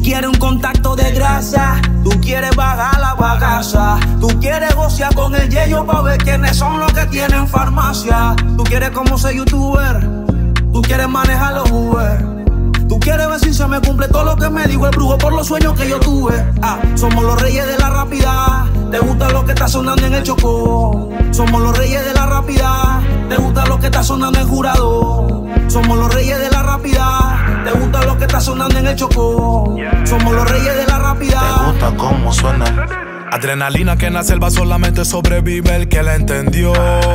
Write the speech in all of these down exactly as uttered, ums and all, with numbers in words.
quieres un contacto de grasa, tú quieres bajar la bagaza, tú quieres gocear con el yello pa' ver quiénes son los que tienen farmacia. Tú quieres como ser youtuber, tú quieres manejar los Uber, tú quieres ver si se me cumple todo lo que me dijo el brujo por los sueños que yo tuve. Ah, somos los reyes de la rapidez, te gusta lo que está sonando en el Chocó. Somos los reyes de la rapidez, te gusta lo que está sonando en Jurado. Somos los reyes de la rapidez, te gusta lo que está sonando en el Chocó. Somos los reyes de la rapidez. Te gusta cómo suena. Adrenalina que en la selva solamente sobrevive el que la entendió.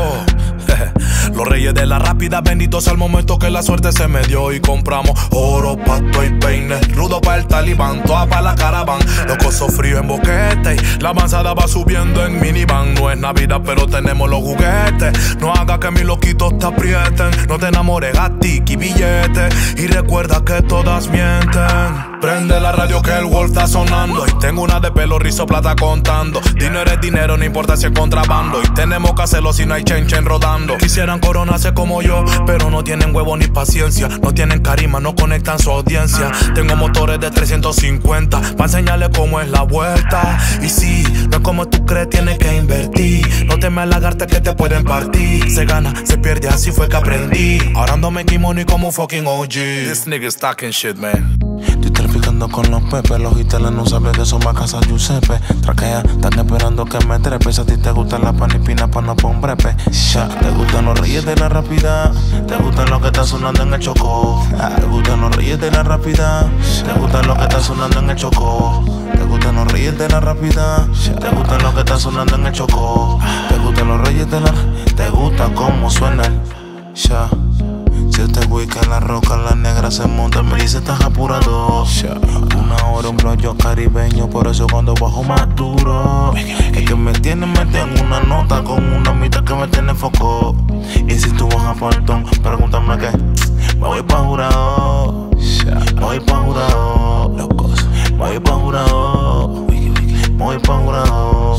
Los reyes de la rápida, benditos al momento que la suerte se me dio. Y compramos oro, pasto y peine, rudo pa' el talibán, toda pa' la caravan. Los cosos fríos en boquete y la avanzada va subiendo en minivan. No es Navidad pero tenemos los juguetes. No haga que mis loquitos te aprieten. No te enamores, gatiki, billete. Y recuerda que todas mienten. Prende la radio que el Wolf está sonando. Y tengo una de pelo rizo plata contando. Dinero es dinero, no importa si es contrabando. Y tenemos que hacerlo si no hay chen chen rodando. Quisieran coronarse como yo, pero no tienen huevo ni paciencia. No tienen carisma, no conectan su audiencia. Tengo motores de trescientos cincuenta pa' enseñarles cómo es la vuelta. Y sí, no es como tú crees, tienes que invertir. No temes lagartes que te pueden partir. Se gana, se pierde, así fue que aprendí. Ahora ando making money como fucking O G. This nigga's talking shit, man. Estoy traficando con los pepes. Los gitanos no saben que son más casas Giuseppe. Traquea, están esperando que me trepes. A ti te gustan las panipinas pa' no pon brepe. Ya, te gustan los reyes de la rapidez. Te gustan los que están sonando en el Chocó. Te gustan los reyes de la rapidez. Te gustan los que están sonando en el Chocó. Te gustan los reyes de la rapidez. Te gustan los que están sonando en el Chocó. Te gustan los reyes de la. Te gusta cómo suenan. Ya. Si este wiki en la roca, la negra se monta, me dice estás apurado. Una hora un bloyo caribeño, por eso cuando bajo más duro. Es que me tiene, me tengo una nota con una mitad que me tiene foco. Y si tú vas a Portón, pregúntame qué. Me voy pa' Jurado, me voy pa' Jurado, me voy pa' Jurado, me voy pa' Jurado.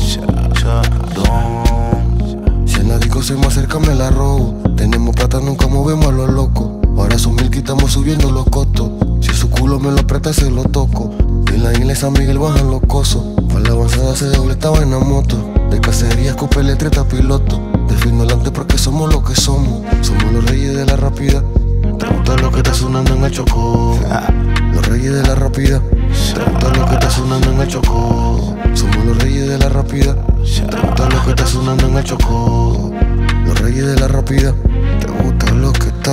Si en la disco se me acerca me la robo. Tenemos plata, nunca movemos a los locos. Ahora esos mil que estamos subiendo los costos. Si su culo me lo aprieta se lo toco. En la isla de San Miguel bajan los cosos. Pa' la avanzada se doble estaba en la moto. De cacería escupe letreta piloto. Defino delante porque somos lo que somos. Somos los reyes de la rapidez. Te gusta lo que está sonando en el Chocó. Los reyes de la rapidez. Te gusta lo que está sonando en el Chocó. Somos los reyes de la rapidez. Te gusta lo que está sonando en el Chocó. Los reyes de la rapidez. Te gusta lo que está.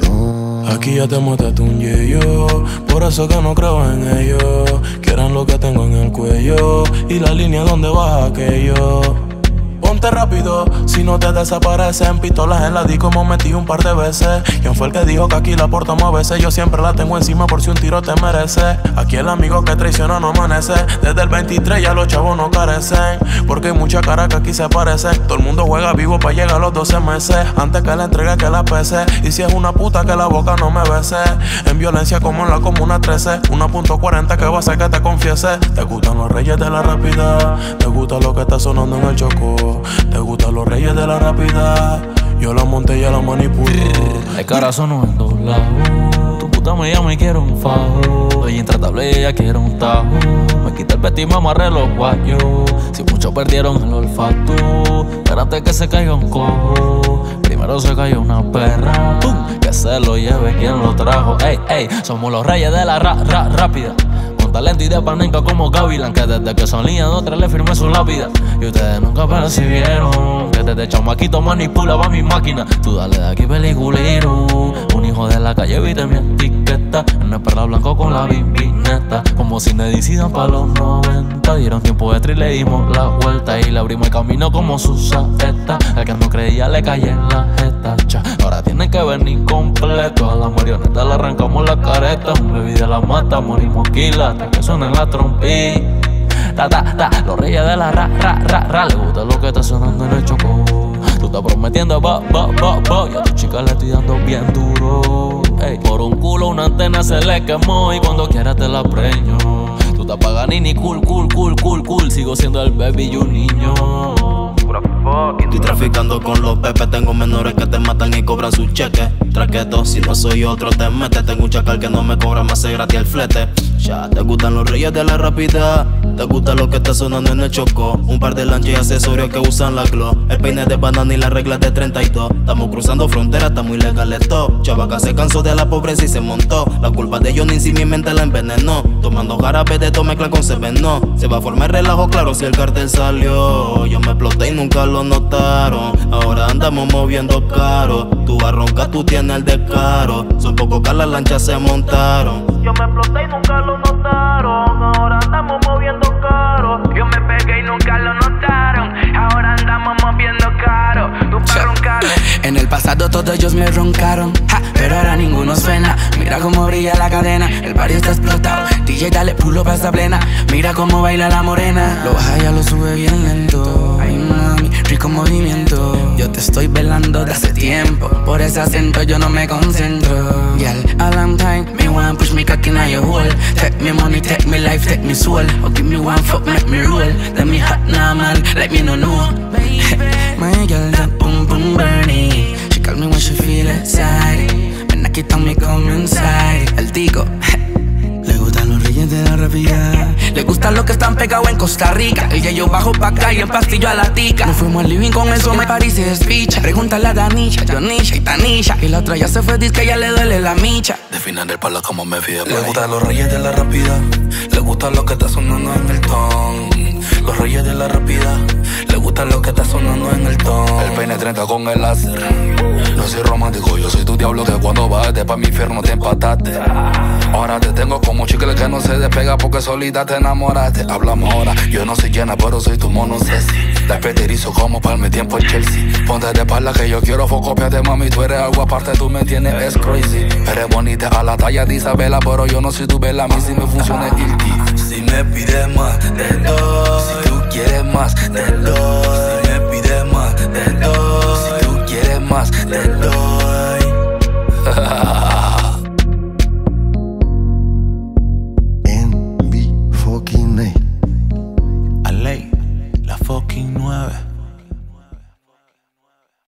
No. Aquí ya te montaste un yeyo, por eso que no creo en ellos. Quieran lo que tengo en el cuello y la línea donde baja aquello. Ponte rápido, si no te desaparecen. Pistolas en la disco hemos metido un par de veces. ¿Quién fue el que dijo que aquí la portamos a veces? Yo siempre la tengo encima por si un tiro te merece. Aquí el amigo que traiciona no amanece. Desde el veintitrés ya los chavos no carecen, porque hay mucha cara que aquí se parecen. Todo el mundo juega vivo pa' llegar a los doce meses. Antes que la entregue que la pese. Y si es una puta que la boca no me bese. En violencia como en la comuna trece. Una punto cuarenta que va a hacer que te confiese. Te gustan los reyes de la rapidez. Te gusta lo que está sonando en el Chocó. Te gustan los reyes de la rapidez. Yo la monté y ya la manipulo. Hay corazón en dos lados. Tu puta me llama y quiero un fajo. Soy intratable y ella quiere un tajo. Me quita el peti y me amarré los guayos. Si muchos perdieron el olfato, espérate que se caiga un cojo. Primero se cayó una perra. ¡Pum! Que se lo lleve quien lo trajo. Ey, ey, somos los reyes de la ra, ra, rápida. Talento y de panenca como Gavilán, que desde que son líneas de otra le firmé su lápida. Y ustedes nunca percibieron que desde chamaquito manipulaba mi máquina. Tú dale de aquí peliculero. Un hijo de la calle, viste mi etiqueta. En el perla blanco con la bimbineta. Como si me decidan pa' los noventa. Dieron tiempo de tri y le dimos la vuelta. Y le abrimos el camino como su saeta. El que no creía le caía en la jeta. Cha. Ahora tienen que venir completo. A la marioneta le arrancamos la careta. Un baby de la mata, morimos quila. Que suena la trompita, ta, ta, ta. Los reyes de la ra, ra, ra, ra. Le gusta lo que está sonando en el Chocó. Tú estás prometiendo bo, bo, bo, bo. Y a tu chica le estoy dando bien duro. Ey, por un culo una antena se le quemó. Y cuando quieras te la preño. Tú estás Paganini, cool, cool, cool, cool, cool. Sigo siendo el baby y un niño. Estoy traficando con los pepes, tengo menores que te matan y cobran sus cheques. Traqueto, si no soy otro te metes. Tengo un chacal que no me cobra más, se gratis el flete. Ya, te gustan los reyes de la rapidez. Te gusta lo que está sonando en el choco. Un par de lanchas y accesorios que usan la glow. El peine de banana y las reglas de treinta y dos. Estamos cruzando fronteras, está muy legal esto. Chavaca se cansó de la pobreza y se montó. La culpa de Johnny si mi mente la envenenó. Tomando jarabe de todo mezcla con seveno. Se va a formar relajo claro si el cartel salió. Yo me exploté y nunca lo notaron. Ahora andamos moviendo caro. Tú vas a roncar, tú tienes el descaro. Son pocos que las lanchas se montaron. Yo me exploté y nunca lo notaron. Ahora andamos moviendo caro. Yo me pegué y nunca lo notaron. Ahora andamos moviendo caro. Tú vas a roncar. En el pasado todos ellos me roncaron, ja, pero ahora ninguno suena. Mira cómo brilla la cadena, el barrio está explotado. D J dale pulo pa' esa plena. Mira cómo baila la morena. Lo baja ya lo sube bien lento. Ay mami, rico movimiento. Yo te estoy velando de hace tiempo. Por ese acento yo no me concentro. Girl, a long time, me want push me cock inna your hole. Take me money, take me life, take me soul. Or give me one fuck, make me roll. Let me hot now man, let me no know. My girl that boom boom burning. She call me when she feel excited. Ven aquí me come inside. El tico. Le gustan los reyes de la rapidez. Le gustan los que están pegados en Costa Rica. El que yo bajo pa' acá y en pastillo a la tica. Nos fuimos al living con eso, me parís y despicha. Pregúntale a Danisha, Jonisha y Tanisha. Y la otra ya se fue, dice que ya le duele la micha. Definen el palo como me fío. Le gustan los reyes de la rapidez. Le gustan lo que está sonando en el ton. Los reyes de la rapidez. Le gustan lo que está sonando en el ton. El peine treinta con el láser. No soy romántico, yo soy tu diablo que cuando bajaste pa' mi infierno te empataste. Ahora te tengo como chicle que no se despega porque solita te enamoraste. Hablamos ahora, yo no soy llena pero soy tu mono sexy. Te peterizo como para mi tiempo en Chelsea. Ponte de espalda que yo quiero focopiarte mami. Tú eres algo aparte, tú me tienes, es crazy. Eres bonita a la talla de Isabela, pero yo no soy tu vela. A mí si me funciona el guilty. Si me pides más, te doy. Si tú quieres más, te doy. Si me pides más, te doy. Si tú quieres más, te doy.